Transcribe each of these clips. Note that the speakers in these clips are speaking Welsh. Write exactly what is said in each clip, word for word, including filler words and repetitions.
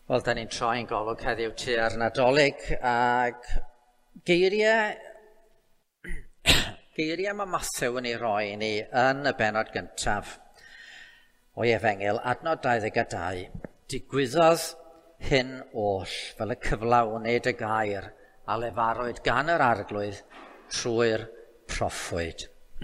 Wel, da ni'n troi'n golwg heddiw tu ar Nadolig, ac geiriau, geiriau mae Mathew yn ei roi i ni yn y benod gyntaf o'i Efengyl, adnod dau ddeg a dau. Digwyddodd hyn oll fel y cyflawnid y gair a lefarwyd gan yr arglwydd trwy'r proffwyd.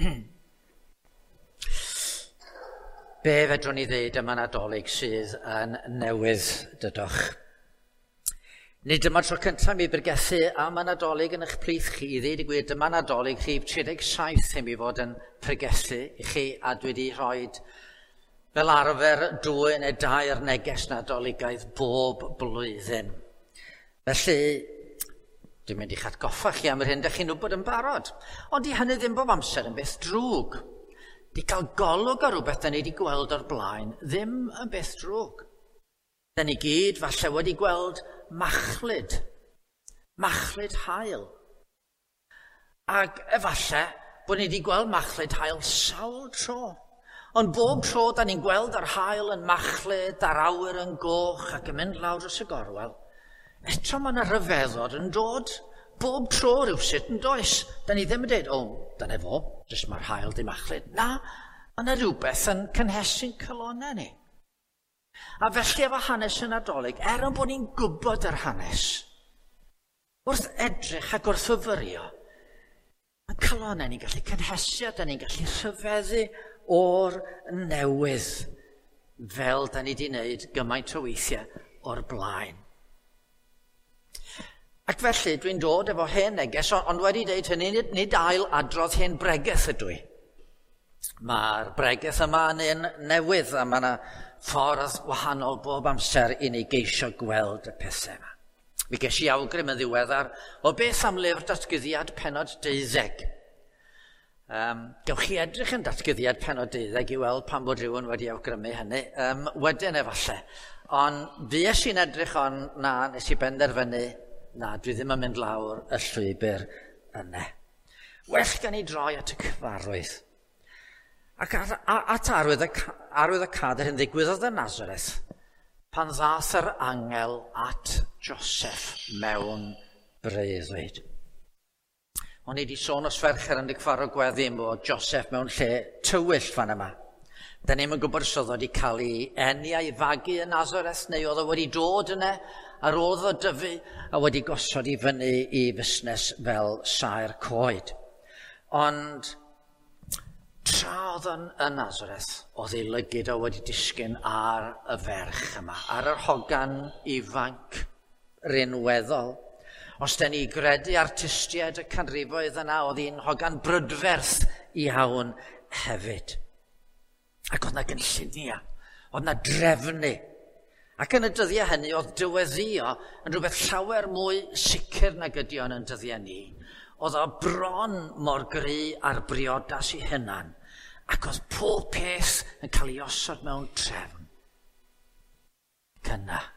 Be fedrwn ni ddeud am y Nadolig sydd yn newydd dydwch? Nid dyma tro cyntaf mi bregethu am y Nadolig yn eich plith chi. I ddeud y gwir, dyma Nadolig rhif tri deg saith i mi fod yn pregethu i chi, a dwi wedi rhoi fel arfer dwy neu dair neges Nadoligaidd bob blwyddyn. Felly, dwi'n mynd i'ch atgoffa chi am yr hyn ydych chi'n wybod yn barod. Ond i hynny ddim bob amser yn beth drwg. Di cael golwg ar rhywbeth da ni wedi gweld o'r blaen, ddim yn beth drwg. Da ni gyd falle wedi gweld machlyd, machlyd haul. Ac efallai bod ni wedi gweld machlyd haul sawl tro. Ond bob tro da ni'n gweld yr haul yn machlyd, ar awyr yn goch ac yn mynd lawr dros y gorwel, eto mae yna ryfeddod yn dod. Bob tro rhywsut yn does. Da ni ddim yn dweud, o, dyna fo, jyst mae'r haul di machlyd. Na, mae yna rhywbeth yn cynhesu'n calonau ni. A felly efo hanes y Nadolig, er yn bod ni'n gwybod yr hanes, wrth edrych ac wrth fyfyrio, mae calonau ni'n gallu cynhesu, da ni'n gallu rhyfeddu o'r newydd, fel da ni wedi wneud gymaint o weithiau o'r blaen. Ac felly dwi'n dod efo hen neges, ond wedi dweud hynny, nid, nid ail adrodd hen bregeth ydw i. Mae'r bregeth yma yn un newydd, a mae yna ffordd wahanol bob amser i ni geisio gweld y pethau yma. Mi ges i awgrym yn ddiweddar o beth am lyfr datgyddiad penod deuddeg. Um, gewch chi edrych yn datgyddiad penod deuddeg i weld pan bod rhywun wedi awgrymu hynny. Um, wedyn efallai. Ond fues i'n edrych ond na nes i benderfynu na, dwi ddim yn mynd lawr y llwybr yna. Well gan ni droi at y cyfarwydd. Ac at, at arwydd, y, arwydd y cader yn ddigwyddodd yn Nazareth, pan ddath yr angel at Joseph mewn breuddwyd. O'n i wedi sôn os fercher yn digfaro gweddi bod Joseph mewn lle tywyll fan yma. Da ni'n yn gwybod os oedd wedi cael ei eni a'i fagu yn Nazareth, neu oedd o wedi dod yna ar ôl o dyfu a wedi gosod i fyny i fusnes fel saer coed. Ond tra oedd yn y Nazareth, oedd ei lygyd o wedi disgyn ar y ferch yma, ar yr hogan ifanc rinweddol. Os da ni gredu artistiaid y canrifoedd yna, oedd hi'n hogan brydferth iawn hefyd. Ac oedd yna gynllunia, oedd yna drefnu. Ac yn y dyddiau hynny, oedd diweddio yn rhywbeth llawer mwy sicr na gydion yn dyddiau ni. Oedd o bron mor gry a'r briodas i hynna'n, ac oedd pob peth yn cael ei osod mewn trefn. Cyna.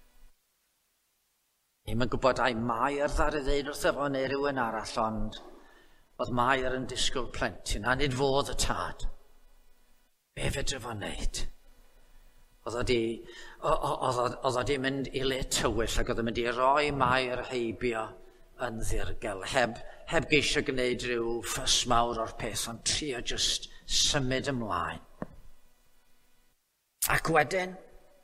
Ni'n yn gwybod ai Mair ddar i ddeud wrth efo neu rhywun arall, ond oedd Mair yn disgwyl plentyn, a nid fodd y tad. Be fedra fo wneud? Oedd o di mynd i le tywyll ac oedd o'n mynd i roi Mair heibio yn ddirgel, heb, heb geisio gwneud rhyw ffys mawr o'r peth, ond trio just symud ymlaen. Ac wedyn,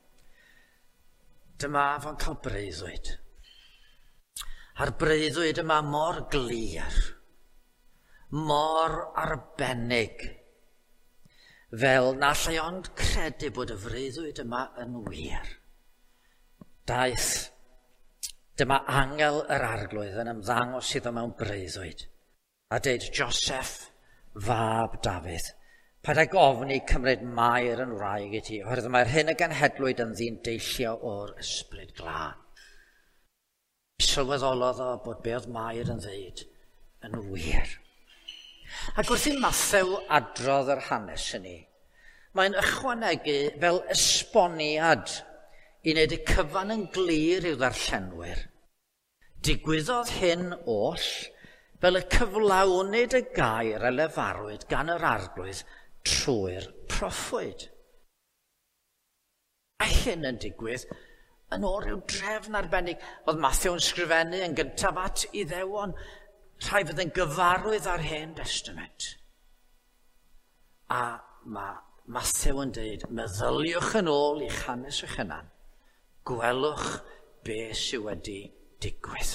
dyma fo'n cael breuddwyd. A'r breuddwyd yma mor glir, mor arbennig, fel na lle ond credu bod y freuddwyd yma yn wir. Daeth, dyma angel yr arglwydd yn ymddangos iddo mewn breuddwyd, a deud, Joseph, fab Dafydd, paid ag ofni cymryd Mair yn wraig i ti, oherwydd mae'r hyn y genhedlwyd yn ddyn deillio o'r ysbryd glân. Sylweddolodd o bod be oedd Mair yn ddeud yn wir. Ac wrth i Mathew adrodd yr hanes yni, mae'n ychwanegu fel esboniad i wneud y cyfan yn glir i'w ddarllenwyr. Digwyddodd hyn oll fel y cyflawnid y gair a lefarwyd gan yr arglwydd trwy'r proffwyd. A hyn yn digwydd yn ôl rhyw drefn arbennig. Oedd Matthew yn sgrifennu yn gyntaf at Iddewon, rhai fydd yn gyfarwydd ar Hen Testament. A mae Matthew yn dweud, meddyliwch yn ôl i'ch hanes eich hunan, gwelwch be sydd wedi digwydd.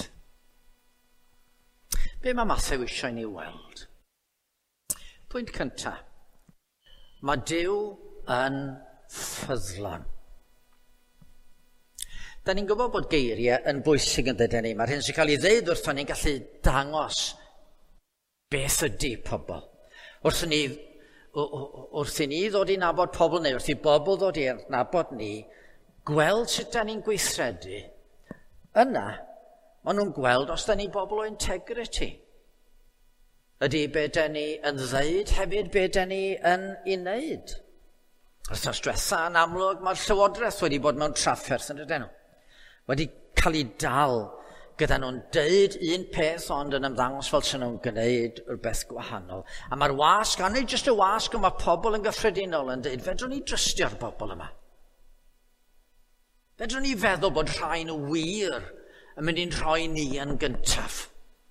Be mae Matthew eisiau ni weld? Pwynt cyntaf. Mae Duw yn ffyddlon. Da ni'n gwybod bod geiriau yn bwysig yn dydyn ni. Mae'r hyn sy'n cael ei ddeud wrth ni'n gallu dangos beth ydy pobl. Wrth ni, wrth i ni ddod i nabod pobl neu wrth i bobl ddod i nabod ni, gweld sut da ni'n gweithredu, yna maen nhw'n gweld os da ni bobl o integrity. Ydy be da ni yn ddeud hefyd be da ni yn ei wneud. Wrthnos diwetha yn amlwg mae'r Llywodraeth wedi bod mewn trafferth yn ydyn nhw. Wedi cael ei dal gyda nhw'n deud un peth ond yn ymddangos fel sy'n nhw'n gwneud rhywbeth gwahanol. A mae'r wasg, a nid jyst y wasg yma pobl yn gyffredinol yn deud, fedrwn ni drystio'r bobl yma. Fedrwn ni feddwl bod rhain wir yn mynd i'n rhoi ni yn gyntaf.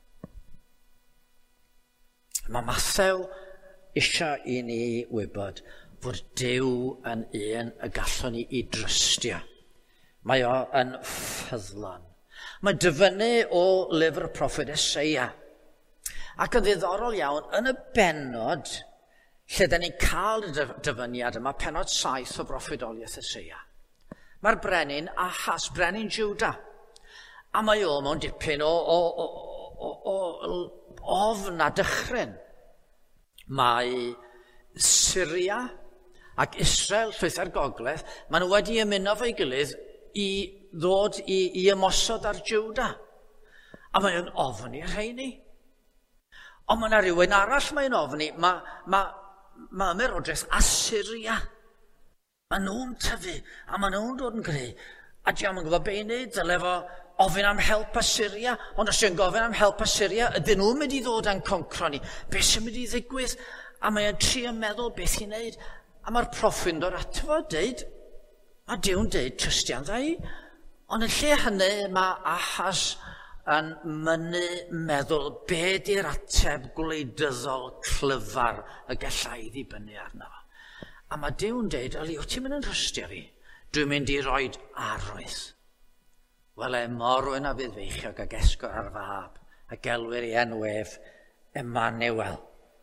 Mae Matthew eisiau i ni wybod fod Duw yn un y gallwn ni i drystio. Mae o yn ffyddlon. Mae dyfynnu o lyfr y proffwyd Eseia. Ac yn ddiddorol iawn, yn y benod lle da ni'n cael y dyfyniad yma, penod saith o broffwydoliaeth Eseia. Mae'r brenin Ahas, brenin Juda. A mae o mewn dipyn o, o, o, o, o ofn a dychryn. Mae Syria ac Israel, llwyth ar gogledd, maen nhw wedi ymuno fo'i gilydd i ddod i, i ymosod ar Juda. A mae'n ofni rheini. Ond mae yna rhywun arall mae'n ofni. Mae ma, ma ymerodraeth Assyria. Mae nhw'n tyfu a mae nhw'n dod yn greu. A diolch yn gwybod be i wneud, dyle fo ofyn am help Assyria. Ond os yw'n gofyn am help Assyria, ydyn nhw'n mynd i ddod a'n concro ni. Be sy'n mynd i ddigwydd? A mae'n trio meddwl beth i wneud. A mae'r proffwyd yn dod ato fo dweud, a Duw'n dweud, trystian dda i. Ond yn lle hynny, mae Ahas yn mynnu meddwl be di'r ateb gwleidyddol clyfar y gallai ddibynnu arno. A mae Duw'n dweud, yli, wyt ti'n mynd yn trystio fi? Dwi'n mynd i roed arwydd. Wel e morwyn a fydd feichiog ag esgor ar fab, a gelwyr i enwef Emmanuel.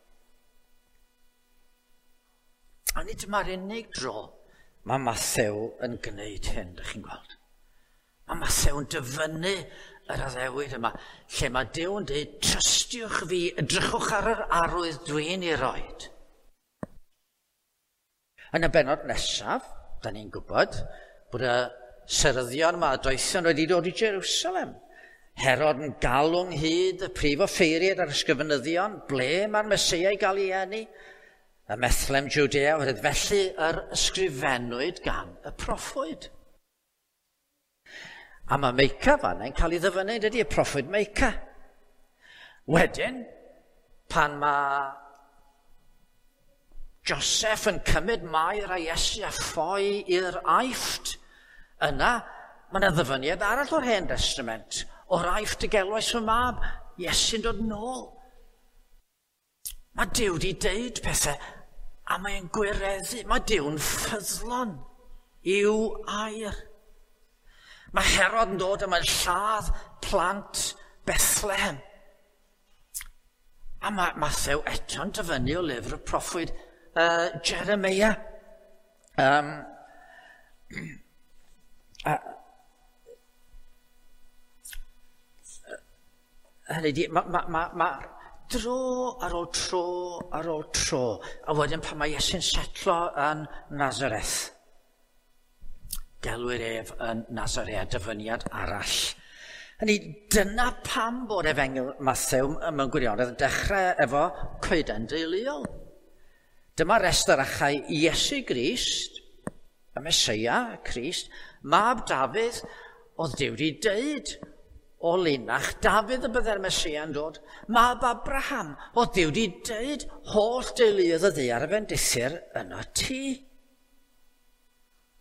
A nid yma'r unig dro mae Matthew yn gwneud hyn, ydych chi'n gweld. Mae Matthew yn dyfynnu yr addewid yma, lle mae Duw'n dweud, trystiwch fi, edrychwch ar yr arwydd dwi'n ei roed. Yn y benod nesaf, da ni'n gwybod bod y seryddion yma, y doethion wedi dod i Jerusalem. Herod yn galw'n hyd y prif offeiriad ar ysgrifenyddion, ble mae'r Meseia i gael ei eni. Y Methlem Judea wedi felly yr ysgrifennwyd gan y proffwyd. A mae Meica fanna'n cael ei ddyfynu, dydy y proffwyd Meica. Wedyn, pan mae Joseph yn cymryd Mair a Iesu a ffoi i'r Aifft, yna mae yna ddyfyniad arall o'r Hen Testament, o'r Aifft y gelwais fy mab, Iesu'n dod nôl. Mae Duw wedi deud pethau, a mae'n gwireddu, mae Duw'n ffyddlon i'w air. Mae Herod yn dod yma'n lladd plant Bethlehem. A mae Matthew eto'n dyfynnu o lyfr y proffwyd uh, Jeremia. Um, uh, Hynny di, mae ma, ma, ma, dro ar ôl tro ar ôl tro, a wedyn pan mae Iesu'n setlo yn Nazareth. Gelwyr ef yn Nazareth, dyfyniad arall. Hynny, dyna pam bod Efengil Matthew mewn gwirionedd yn dechrau efo coeden deuluol. Dyma restr achau Iesu Grist, y Meseia, Crist, mab Dafydd, oedd Duw wedi deud o linach Dafydd y bydde'r Meseia yn dod. Mab Abraham, oedd Duw wedi deud holl deuluodd y ddaear y bendithir yno ti.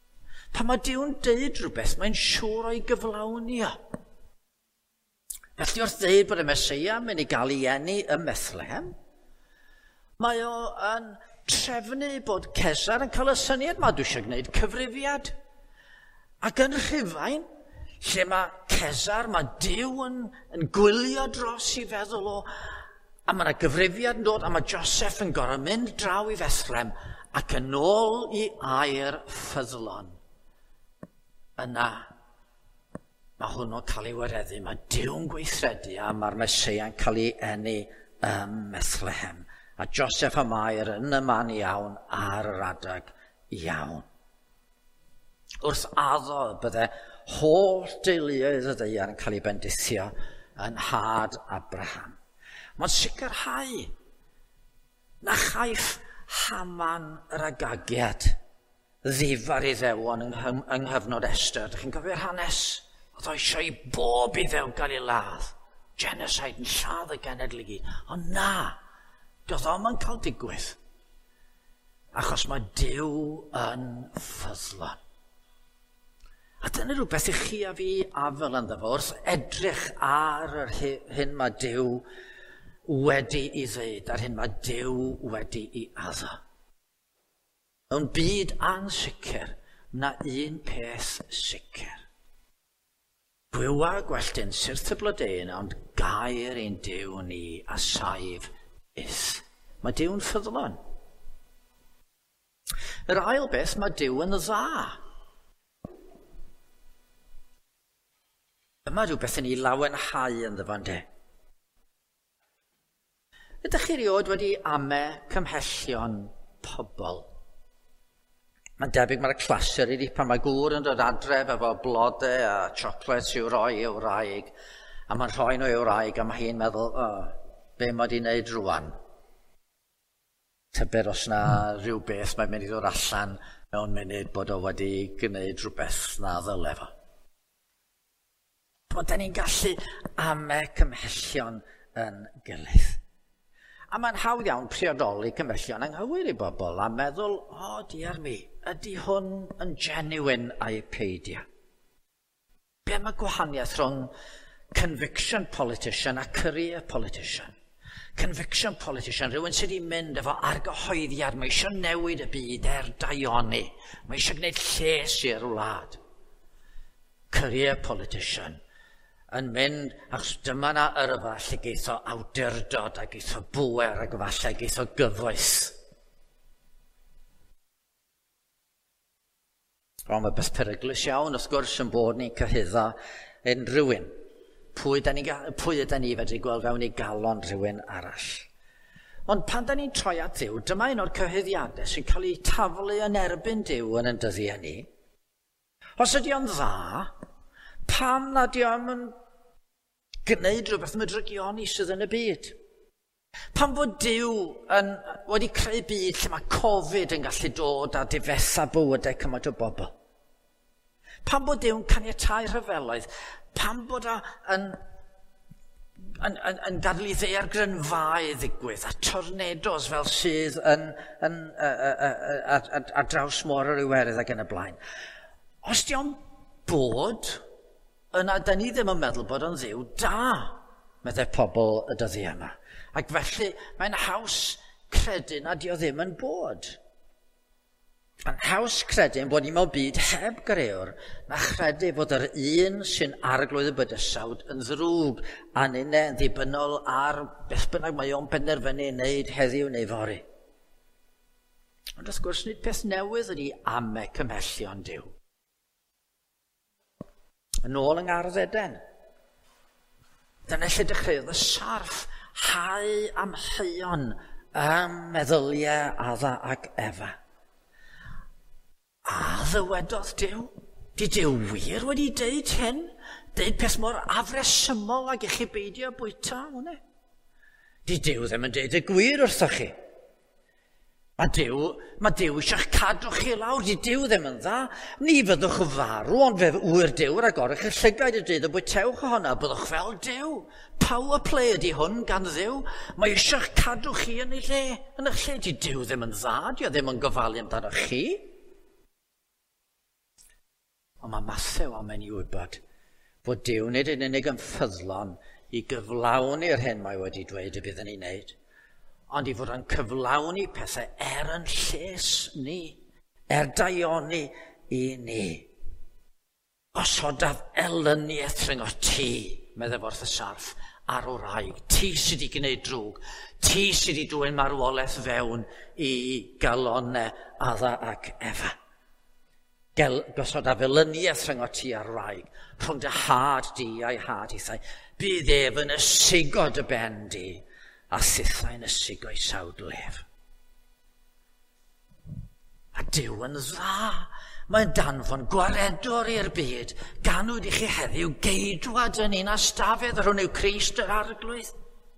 Pan mae Duw'n deud rhywbeth, mae'n siŵr o'i gyflawni o. Felly wrth ddeud bod y Meseia yn mynd i gael ei eni ym Methlehem, mae o yn trefnu bod Cesar yn cael y syniad mae dwi eisiau gwneud cyfrifiad. Ac yn Rhufain, lle mae Cesar, mae Duw yn, yn gwylio dros i feddwl o, a mae yna gyfrifiad yn dod, a mae Joseph yn gorau mynd draw i Fethlem ac yn ôl i air ffyddlon. Yna, mae hwnnw'n cael ei wareddu, mae Duw'n gweithredu a mae'r Meseia'n cael ei eni ym Methlehem. A Joseph a Mair yn y man iawn ar yr adag iawn. Wrth addo bydde holl deuluoedd y ddaear yn cael ei bendithio yn had Abraham. Mae'n sicrhau na chaiff Haman yr Agagiad ddifar i ddewon yng, yng nghyfnod Ester. Dych chi'n cofio'r hanes? Oedd o eisiau i bob i ddew gael ei ladd. Genocide yn lladd y genedl i gyd. Ond na, doedd o'm yn cael digwydd. Achos mae Duw yn ffyddlon. A dyna rhywbeth i chi a fi afel ynddo fo, wrth edrych ar yr hyn mae Duw wedi i ddeud, ar hyn mae Duw wedi i addo. Mewn byd ansicr, na un peth sicr. Gwywa gwelltyn syrth y blodyn, ond gair ein Duw ni a saif is. Mae Duw'n ffyddlon. Yr ail beth, mae Duw yn dda. Yma rhywbeth yn ei lawenhau ynddo fo'n de. Ydych chi riod wedi ame cymhellion pobl? Mae'n debyg mae'r clasur idi pan mae gŵr yn dod adref efo blodau a chocolate i'w roi i'w wraig, a mae'n rhoi nhw i'w wraig a mae hi'n meddwl, o, oh, be mae di wneud rwan? Tyber os na rhywbeth mae'n mynd i ddod allan mewn munud bod o wedi gwneud rhywbeth na ddyle fo. Bod ni'n gallu ame cymhellion yn gilydd. A mae'n hawdd iawn priodoli cymhellion anghywir i bobl a meddwl, o, oh, diar mi, ydy hwn yn genuine a'i peidio? Be mae gwahaniaeth rhwng conviction politician a career politician? Conviction politician, rhywun sydd wedi mynd efo argyhoeddiad, mae eisiau newid y byd er daioni, mae eisiau gwneud lles i'r wlad. Career politician, yn mynd, achos dyma na yrfa lle geith o awdurdod a geith o bwer ac falle geith o gyfoes. Ond mae beth peryglus iawn, wrth gwrs, yn bod ni'n cyhyddo yn rhywun. Pwy ydyn ni, pwy ydyn ni fedru gweld fewn i galon rhywun arall. Ond pan da ni'n troi at Dduw, dyma un o'r cyhyddiadau sy'n cael ei taflu yn erbyn Duw yn yn dyddiau ni. Os ydy o'n dda, pam nad ydy o'n gwneud rhywbeth mydrygioni sydd yn y byd? Pam bod Duw yn, wedi creu byd lle mae Covid yn gallu dod a difetha bywydau cymaint o bobl? Pam bod Duw'n caniatáu rhyfeloedd? Pam bod o yn, yn, yn, yn gadw i ddeir grynfau ddigwydd a tornados fel sydd yn, yn, a, a, a, a, a draws môr yr Iwerydd ac yn y blaen? Os di o'n bod, yna da ni ddim yn meddwl bod o'n Dduw da, meddai pobl y dyddiau yma. Ac felly mae'n haws credu na di o ddim yn bod. Mae'n haws credu bod ni mewn byd heb greuwr na chredu bod yr un sy'n arglwydd y bydysawd yn ddrwg a nynne yn ddibynnol ar beth bynnag mae o'n penderfynu wneud heddiw neu fori. Ond wrth gwrs nid peth newydd ydy ame cymhellion Duw. Yn ôl yng Ngardd Eden. Dyna lle dechreuodd y sarf hau amheuon ym meddyliau Adda ac Efa. A ddywedodd Duw, di Duw wir wedi deud hyn? Deud peth mor afresymol ag eich chi beidio bwyta hwnna? Di Duw ddim yn deud y gwir wrthoch chi. Mae Duw, mae Duw eisiau cadw chi lawr, di Duw ddim yn dda. Ni fyddwch farw, ond fe wyr Duw ragorach y llygaid y dydd y bwytewch ohona, byddwch fel Duw. Power play ydi hwn gan Dduw. Mae eisiau cadw chi yn ei le. Yn eich lle, di Duw ddim yn dda, di o ddim yn gofalu amdano chi. Ond mae Mathew am yn wybod bod Duw nid yn unig yn ffyddlon i gyflawni'r hyn mae wedi dweud y bydd yn ei wneud, ond i fod yn cyflawni pethau er yn lles ni, er daioni i ni. Osodaf elyniaeth rhwng o ti, meddwl wrth y sarf, ar o wraig. Ti sydd wedi gwneud drwg. Ti sydd wedi dwyn marwolaeth fewn i galonau Adda ac Efa. Gel, gosodaf elyniaeth rhwng o ti ar wraig, rhwng dy had di a'i had eithau. Bydd ef yn ysugod y ben di, a thithau'n ysugo i sawdlef. A Duw yn dda. Mae'n danfon gwaredwr i'r byd, ganwyd i chi heddiw geidwad yn un a stafedd rhwng yw Crist yr arglwydd.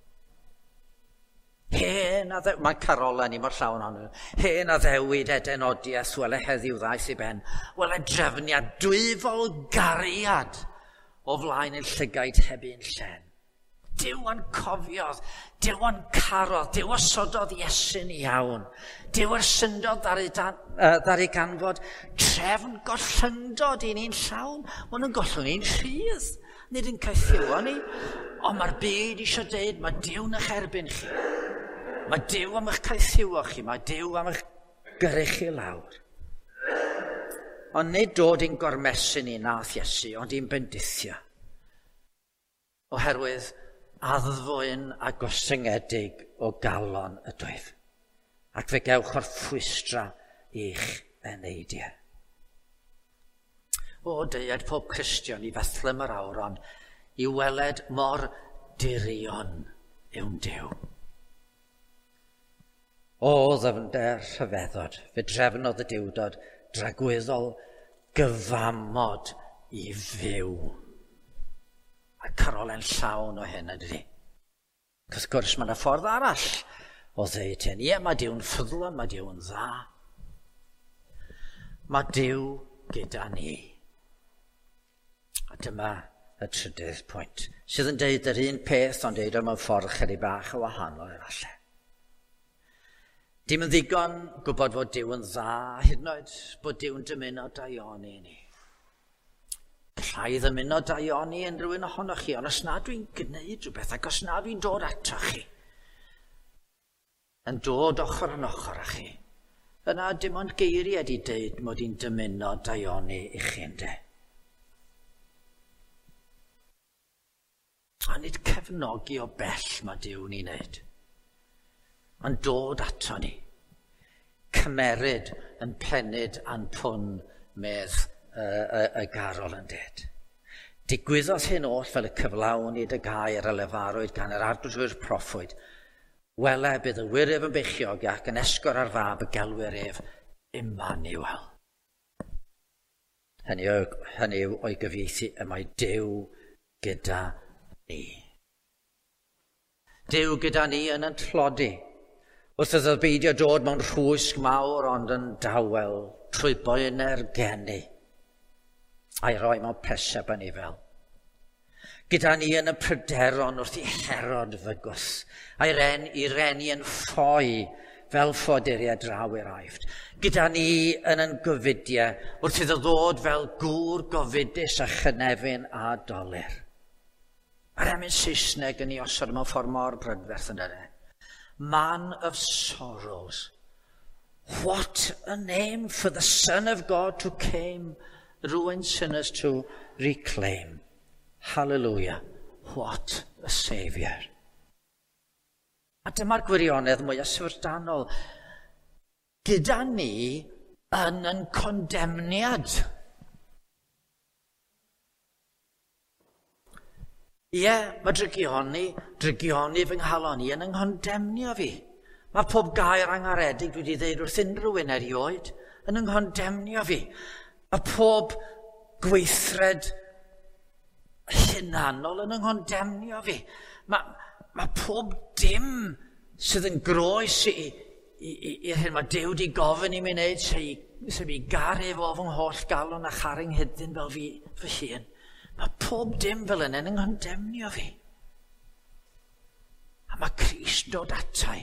Hen a ddew, mae Carola ni mor llawn ond, hen a ddewid edenodiaeth wele heddiw ddaeth i ben, wele drefniad dwyfol gariad o flaen ein llygaid hebyn llen. Dyw yn cofiodd, dyw yn carodd, dyw osododd Iesyn iawn. Dyw yr syndodd ddari, uh, ddari ganfod trefn gollyndod i'n un llawn. Mae'n yn gollwng i'n rhydd, nid yn caethiwa ni. Ond mae'r byd eisiau dweud, mae Dyw yn eich erbyn chi. Mae Dyw am eich caethiwa chi, mae Dyw am eich gyrru chi lawr. Ond nid dod i'n gormesu ni nath Iesu, ond i'n bendithio. Oherwydd addfwyn a gosyngedig o galon y dwyf. Ac fe gewch o'r ffwystra i'ch eneidiau. O deiad pob Cristion i Fethlem yr Awron, i weled mor dirion yw'n Dyw. O ddyfnder rhyfeddod, fe drefnodd y diwdod dragweddol gyfamod i fyw. A Carolen llawn o hyn ydy. Cos gwrs mae'n y ffordd arall o ddeud hyn. Ie, mae Dyw'n ffyddlon, mae Dyw'n dda. Mae Dyw gyda ni. A dyma y trydydd pwynt, sydd yn deud yr un peth ond deud o mewn ffordd chydig bach o wahanol efallai. Dim yn ddigon gwybod fod Dyw yn dda, hyd yn oed bod Dyw'n dymuno daioni ni. Llai ddymuno daioni yn rhywun ohonoch chi, ond os na dwi'n gwneud rhywbeth, ac os na dwi'n dod ato chi, yn dod ochr yn ochr â chi, yna dim ond geiriau di deud mod i'n dymuno daioni i chi ynde. A nid cefnogi o bell mae Dyw'n ei wneud, ond dod ato ni, cymeryd yn pennyd a'n pwn medd y, y, y garol yn ded. Digwyddodd hyn oll fel y cyflawnid y gair a lefarwyd gan yr ardwyswyr proffwyd. Wele bydd y wiref yn beichiog ac yn esgor ar fab y gelwyr ef Emmanuel. Hynny yw, hynny yw o'i gyfieithu y mae Dyw gyda ni. Dyw gyda ni yn yn tlodi. Wrth iddo beidio dod mewn rhwysg mawr ond yn dawel trwy boener geni. A'i roi mewn presio ban i fel. Gyda ni yn y pryderon wrth i Herod fygwth. A'i ren, i reni yn ffoi fel ffoduriau draw i'r aifft. Gyda ni yn yn gofidiau wrth iddo ddod fel gŵr gofidus a chynefin a dolir. Mae'r emyn Saesneg yn ei osod mewn ffordd mor brydferth yn yna. Man of sorrows. What a name for the Son of God who came, ruined sinners to reclaim. Hallelujah. What a Saviour. A dyma'r gwirionedd mwyaf syfrdanol. Gyda ni yn yn condemniad. Ie, mae drygioni, drygioni fy nghalon i yn ynghandemnio fi. Mae pob gair angaredig dwi wedi dweud wrth unrhyw un erioed yn ynghandemnio fi. Mae pob gweithred hunanol yn ynghandemnio fi. Mae, mae pob dim sydd yn groes i, i, i, i hyn mae Dyw di gofyn i mi wneud sef i garu fo fy ngholl galon a charing hydyn fel fi fy hun. Mae pob dim fel yna yn ynghandemnio fi. A mae Crist dod atai.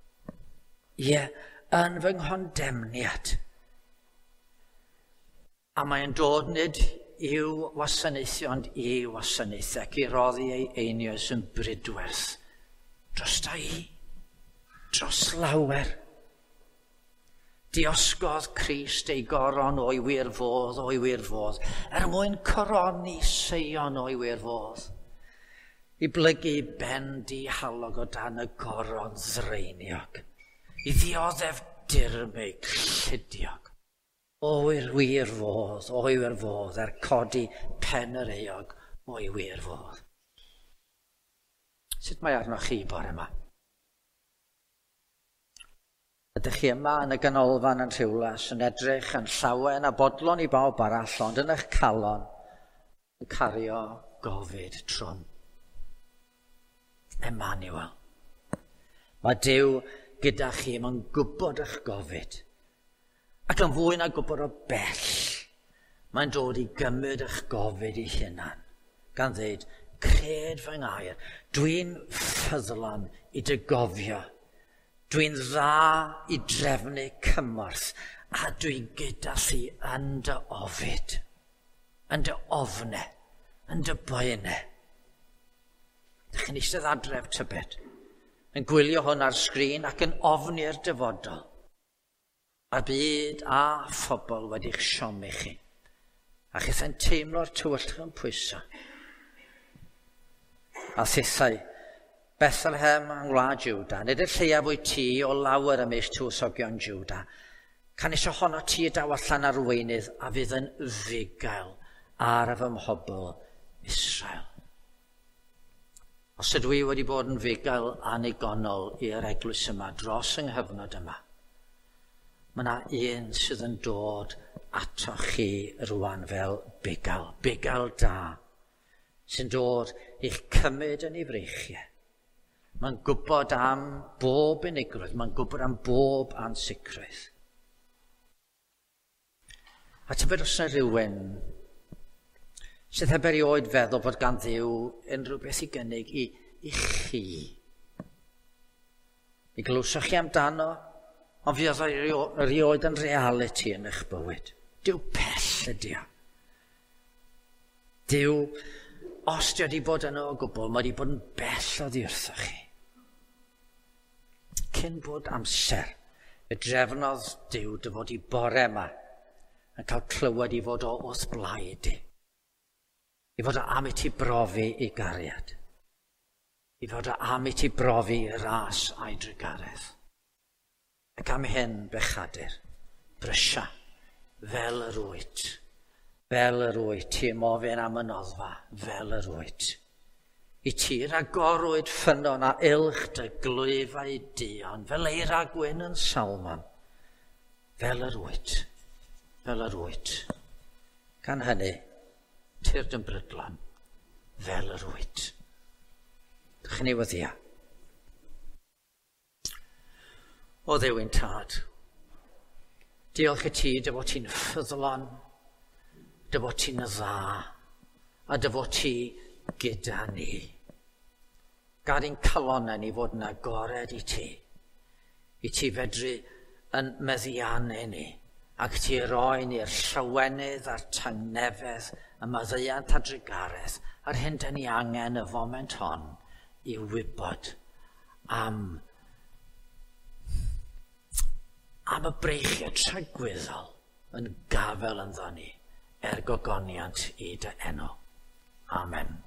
Ie, yn fy nghondemniad. A mae'n dod nid i'w wasanaethu ond i wasanaethu ac i roddi ei einio sy'n brydwerth dros da i, dros lawer. Diosgodd Crist ei goron o'i wirfodd, o'i wirfodd, er mwyn coroni Seion o'i wirfodd, i blygu ben di halog o dan y goron ddreiniog, i ddioddef dirmig lludiog. O'i'r wirfodd, o'i wirfodd, er codi pen yr eog o'i wirfodd. Sut mae arnoch chi bore yma? Ydych chi yma yn y ganolfan yn Rhiwlas yn edrych yn llawen a bodlon i bawb arall, ond yn eich calon yn cario gofid trwm. Emmanuel. Mae Duw gyda chi, mae'n gwybod eich gofid. Ac yn fwy na gwybod o bell, mae'n dod i gymryd eich gofid i hunan, gan ddweud, cred fy ngair, dwi'n ffyddlon i dy gofio, dwi'n dda i drefnu cymorth, a dwi'n gyda thi yn dy ofid, yn dy ofne, yn dy boene. Dych chi'n eistedd adref tybed, yn gwylio hwn ar sgrin ac yn ofni'r dyfodol. A'r byd a phobl wedi'ch siomi chi, a chythau'n teimlo'r tywyllwch yn pwyso. A thithau, Bethlehem yng Ngwlad Jwda, nid y lleiaf wyt ti o lawer ymysg tywysogion Jwda, can isio honno ti daw allan ar weinydd a fydd yn fugail ar fy mhobl Israel. Os ydw i wedi bod yn fugail anigonol i'r eglwys yma dros yng nghyfnod yma, mae yna un sydd yn dod ato chi rwan fel bugail, bugail da, sy'n dod i'ch cymryd yn ei freichiau. Mae'n gwybod am bob unigrwydd, mae'n gwybod am bob ansicrwydd. A tybed os yna rhywun sydd heb erioed feddwl bod gan Dduw unrhyw beth i gynnig i, i chi. I glwsoch chi amdano, ond fydd erioed yn reality yn eich bywyd. Dyw pell ydi o. Dyw, os di wedi bod yno o gwbl, mae wedi bod yn bell o ddiwrthoch chi. Cyn bod amser, y drefnodd Dyw dy fod i bore yma yn cael clywed i fod o wrth blaid i. I fod o am i ti brofi i gariad. I fod o am i ti brofi i ras a'i drigaredd. Ac am hyn bechadur, brysia, fel yr wyt, fel yr wyt, ti'n mofyn am y noddfa, fel yr wyt. I ti ragorwyd ffynon a ilch dy glwyfau dion, fel eira gwyn yn salmon, fel yr wyt, fel yr wyt. Gan hynny, tyrd yn brydlon, fel yr wyt. Dych chi'n ei weddio. O Dduw ein tad, diolch i ti dy fod ti'n ffyddlon, dy fod ti'n dda, a dy fod ti gyda ni. Gad i'n calonau ni fod yn agored i ti, i ti fedru yn meddiannau ni, ac ti roi ni'r llawenydd a'r tangnefedd, y maddeuant a drigaredd, a'r hyn da ni angen y foment hon i wybod am am y breichiau tragwyddol yn gafel yn ddoni er gogoniant i dy enw. Amen.